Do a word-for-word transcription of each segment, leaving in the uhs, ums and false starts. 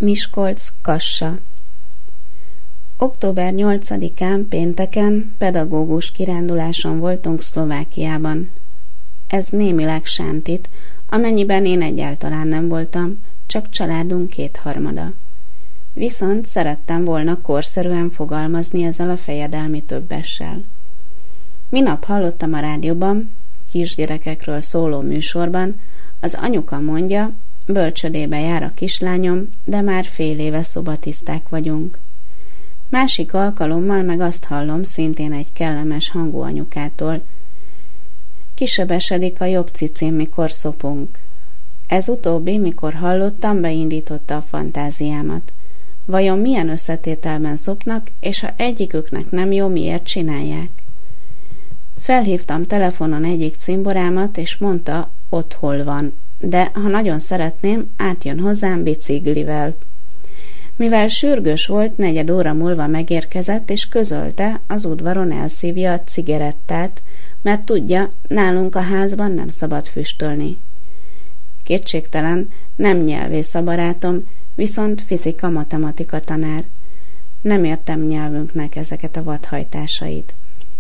Miskolc-Kassa. október nyolcadikán pénteken pedagógus kiránduláson voltunk Szlovákiában. Ez némileg sántít, amennyiben én egyáltalán nem voltam, csak családunk kétharmada. Viszont szerettem volna korszerűen fogalmazni ezzel a fejedelmi többessel. Minap hallottam a rádióban, kisgyerekekről szóló műsorban, az anyuka mondja, bölcsödébe jár a kislányom, de már fél éve szobatiszták vagyunk. Másik alkalommal meg azt hallom szintén egy kellemes hangú anyukától. Kisebesedik a jobb cicém, mikor szopunk. Ez utóbbi, mikor hallottam, beindította a fantáziámat. Vajon milyen összetételben szopnak, és ha egyiküknek nem jó, miért csinálják? Felhívtam telefonon egyik cimborámat, és mondta, ott hol van, de ha nagyon szeretném, átjön hozzám biciklivel. Mivel sürgős volt, negyed óra múlva megérkezett, és közölte, az udvaron elszívja a cigarettát, mert tudja, nálunk a házban nem szabad füstölni. Kétségtelen, nem nyelvész a barátom, viszont fizika-matematika tanár. Nem értem nyelvünknek ezeket a vadhajtásait.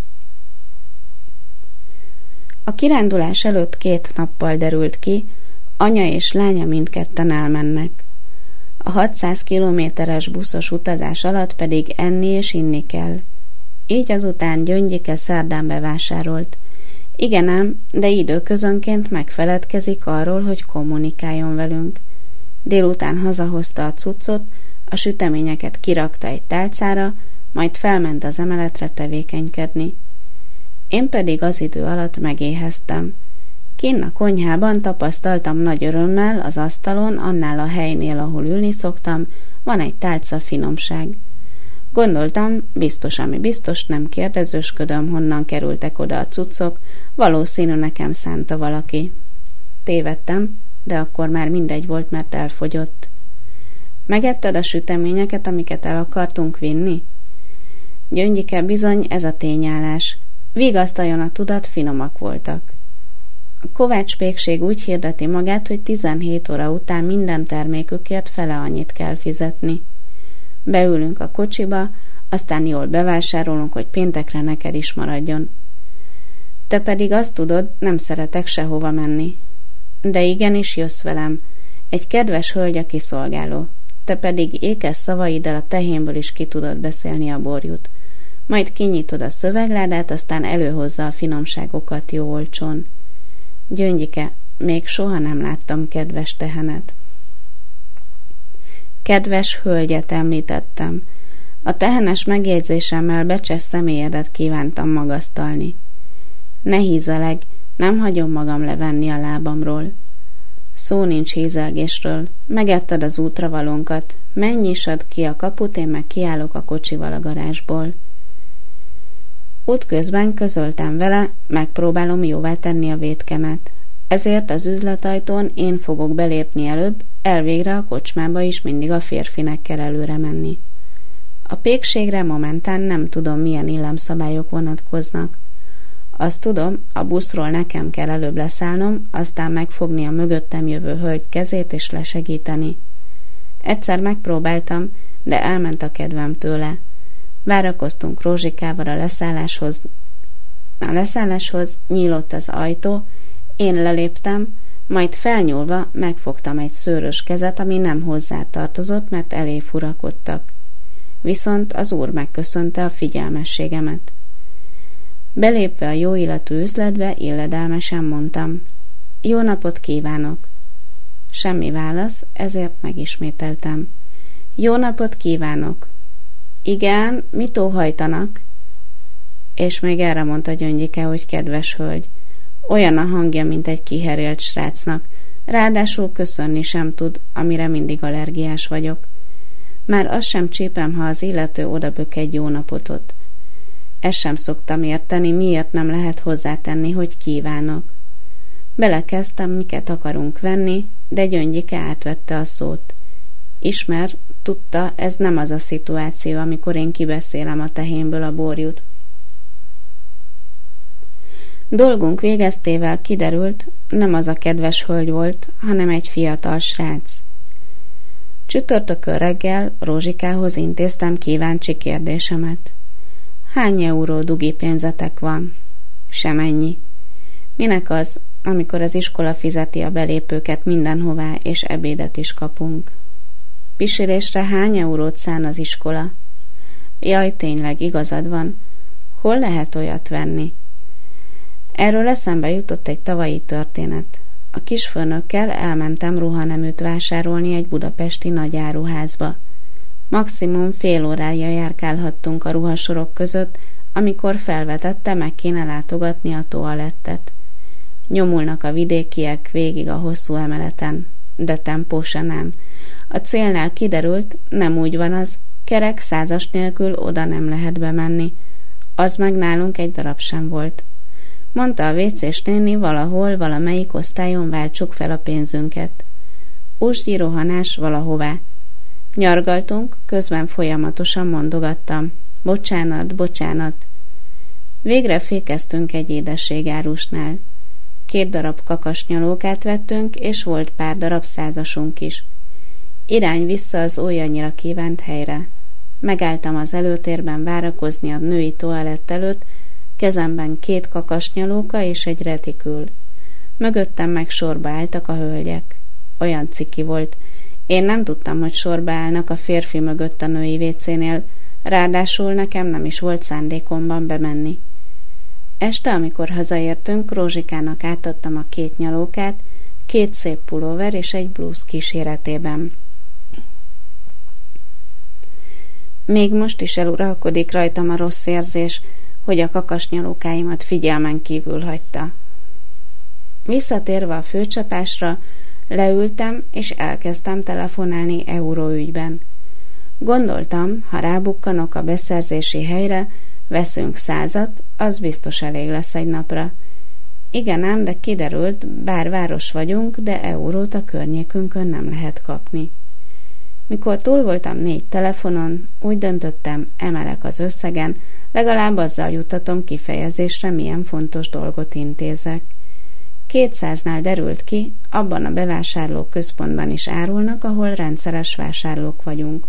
A kirándulás előtt két nappal derült ki, anya és lánya mindketten elmennek. A hatszáz kilométeres buszos utazás alatt pedig enni és inni kell. Így azután Gyöngyike szerdán bevásárolt. Igen ám, de időközönként megfeledkezik arról, hogy kommunikáljon velünk. Délután hazahozta a cuccot, a süteményeket kirakta egy tálcára, majd felment az emeletre tevékenykedni. Én pedig az idő alatt megéheztem. Kinn a konyhában tapasztaltam nagy örömmel, az asztalon, annál a helynél, ahol ülni szoktam, van egy tálca finomság. Gondoltam, biztos, ami biztos, nem kérdezősködöm, honnan kerültek oda a cuccok, valószínű nekem szánta valaki. Tévedtem, de akkor már mindegy volt, mert elfogyott. Megetted a süteményeket, amiket el akartunk vinni? Gyöngyike, bizony, ez a tényállás. Vigasztaljon a tudat, finomak voltak. A Kovács pékség úgy hirdeti magát, hogy tizenhét óra után minden termékükért fele annyit kell fizetni. Beülünk a kocsiba, aztán jól bevásárolunk, hogy péntekre neked is maradjon. Te pedig azt tudod, nem szeretek sehova menni. De igenis jössz velem. Egy kedves hölgy a kiszolgáló. Te pedig ékes szavaiddal a tehénből is ki tudod beszélni a borjút. Majd kinyitod a szövegládát, aztán előhozza a finomságokat jó olcsón. Gyöngyike, még soha nem láttam kedves tehenet. Kedves hölgyet említettem. A tehenes megjegyzésemmel becses személyedet kívántam magasztalni. Ne hízeleg, nem hagyom magam levenni a lábamról. Szó nincs hízelgésről, megetted az útravalónkat, menj nyissad ki a kaput, én meg kiállok a kocsival a garázsból. Útközben közöltem vele, megpróbálom jóvá tenni a vétkemet. Ezért az üzletajtón én fogok belépni előbb, elvégre a kocsmába is mindig a férfinek kell előre menni. A pékségre momentán nem tudom, milyen illemszabályok vonatkoznak. Azt tudom, a buszról nekem kell előbb leszállnom, aztán megfogni a mögöttem jövő hölgy kezét és lesegíteni. Egyszer megpróbáltam, de elment a kedvem tőle. Várakoztunk Rózsikával a leszálláshoz. A leszálláshoz nyílott az ajtó, én leléptem, majd felnyúlva megfogtam egy szőrös kezet, ami nem hozzá tartozott, mert elé furakodtak. Viszont az úr megköszönte a figyelmességemet. Belépve a jó illetű üzletbe, illedelmesen mondtam: jó napot kívánok! Semmi válasz, ezért megismételtem: jó napot kívánok! Igen, mit óhajtanak? És még erre mondta Gyöngyike, hogy kedves hölgy. Olyan a hangja, mint egy kiherélt srácnak, ráadásul köszönni sem tud, amire mindig allergiás vagyok. Már azt sem csípem, ha az illető odabök egy jó napotot. Ezt sem szoktam érteni, miért nem lehet hozzátenni, hogy kívánok. Belekezdtem, miket akarunk venni, de Gyöngyike átvette a szót. Ismer, tudta, ez nem az a szituáció, amikor én kibeszélem a tehénből a borjút. Dolgunk végeztével kiderült, nem az a kedves hölgy volt, hanem egy fiatal srác. Csütörtökön reggel Rózsikához intéztem kíváncsi kérdésemet. Hány euró dugi pénzetek van? Semennyi. Minek az, amikor az iskola fizeti a belépőket mindenhová, és ebédet is kapunk? Pisilésre hány eurót szán az iskola? Jaj, tényleg, igazad van. Hol lehet olyat venni? Erről eszembe jutott egy tavalyi történet. A kisfőnökkel elmentem ruhaneműt vásárolni egy budapesti nagyáruházba. Maximum fél órája járkálhattunk a ruhasorok között, amikor felvetette, meg kéne látogatni a toalettet. Nyomulnak a vidékiek végig a hosszú emeleten, de tempó se nem. A célnál kiderült, nem úgy van az, kerek százas nélkül oda nem lehet bemenni. Az meg nálunk egy darab sem volt. Mondta a vécés néni, valahol, valamelyik osztályon váltsuk fel a pénzünket. Usgyi rohanás valahová. Nyargaltunk, közben folyamatosan mondogattam. Bocsánat, bocsánat. Végre fékeztünk egy édességárusnál. Két darab kakasnyalókát vettünk, és volt pár darab százasunk is. Irány vissza az olyannyira kívánt helyre. Megálltam az előtérben várakozni a női toalett előtt, kezemben két kakasnyalóka és egy retikül. Mögöttem meg sorba álltak a hölgyek. Olyan ciki volt. Én nem tudtam, hogy sorba állnak a férfi mögött a női vécénél, ráadásul nekem nem is volt szándékomban bemenni. Este, amikor hazaértünk, Rózsikának átadtam a két nyalókát, két szép pulóver és egy blúz kíséretében. Még most is eluralkodik rajtam a rossz érzés, hogy a kakasnyalókáimat figyelmen kívül hagyta. Visszatérve a főcsapásra, leültem és elkezdtem telefonálni euróügyben. Gondoltam, ha rábukkanok a beszerzési helyre, veszünk százat, az biztos elég lesz egy napra. Igen ám, de kiderült, bár város vagyunk, de eurót a környékünkön nem lehet kapni. Mikor túl voltam négy telefonon, úgy döntöttem, emelek az összegen, legalább azzal juttatom kifejezésre, milyen fontos dolgot intézek. Kétszáznál derült ki, abban a bevásárló központban is árulnak, ahol rendszeres vásárlók vagyunk.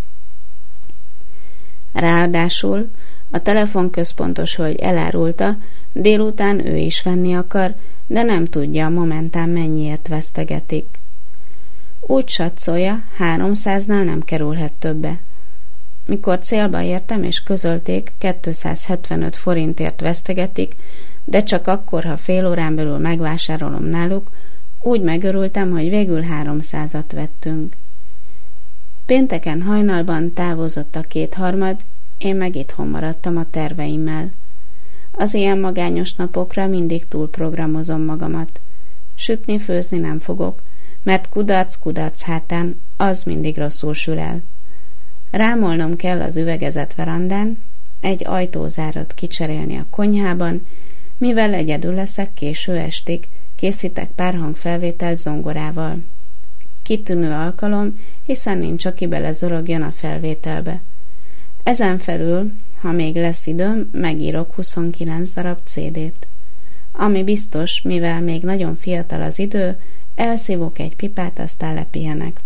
Ráadásul a telefonközpontos hölgy elárulta, délután ő is venni akar, de nem tudja momentán mennyiért vesztegetik. Úgy satszolja, háromszáznál nem kerülhet többe. Mikor célba értem és közölték, kétszázhetvenöt forintért vesztegetik, de csak akkor, ha fél órán belül megvásárolom náluk, úgy megörültem, hogy végül háromszázat vettünk. Pénteken hajnalban távozott a kétharmad, én meg itthon maradtam a terveimmel. Az ilyen magányos napokra mindig túlprogramozom magamat. Sütni, főzni nem fogok, mert kudarc-kudarc hátán az mindig rosszul sül el. Rámolnom kell az üvegezett verandán, egy ajtózárat kicserélni a konyhában, mivel egyedül leszek késő estig, készítek pár hangfelvételt zongorával. Kitűnő alkalom, hiszen nincs, aki belezorogjon a felvételbe. Ezen felül, ha még lesz időm, megírok huszonkilenc darab cé dét. Ami biztos, mivel még nagyon fiatal az idő, elszívok egy pipát, aztán lepihenek.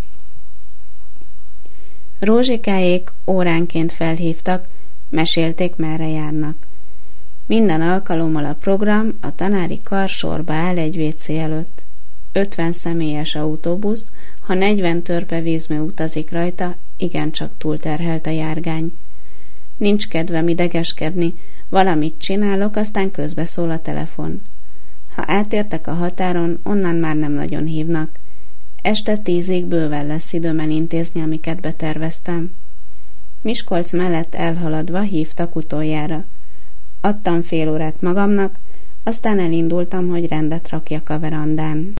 Rózsikáék óránként felhívtak, mesélték, merre járnak. Minden alkalommal a program, a tanári kar sorba áll egy vécé előtt. ötven személyes autóbusz, ha negyven törpe vízmű utazik rajta, igencsak túlterhelt a járgány. Nincs kedvem idegeskedni, valamit csinálok, aztán közbeszól a telefon. Ha átértek a határon, onnan már nem nagyon hívnak. Este tízig bőven lesz időm elintézni, amiket beterveztem. Miskolc mellett elhaladva hívtak utoljára. Adtam fél órát magamnak, aztán elindultam, hogy rendet rakjak a verandán.